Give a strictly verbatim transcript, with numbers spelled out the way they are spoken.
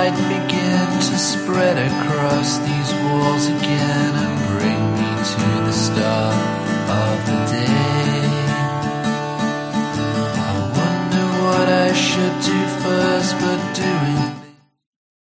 light begin to spread across these walls again and bring me to the start of the day.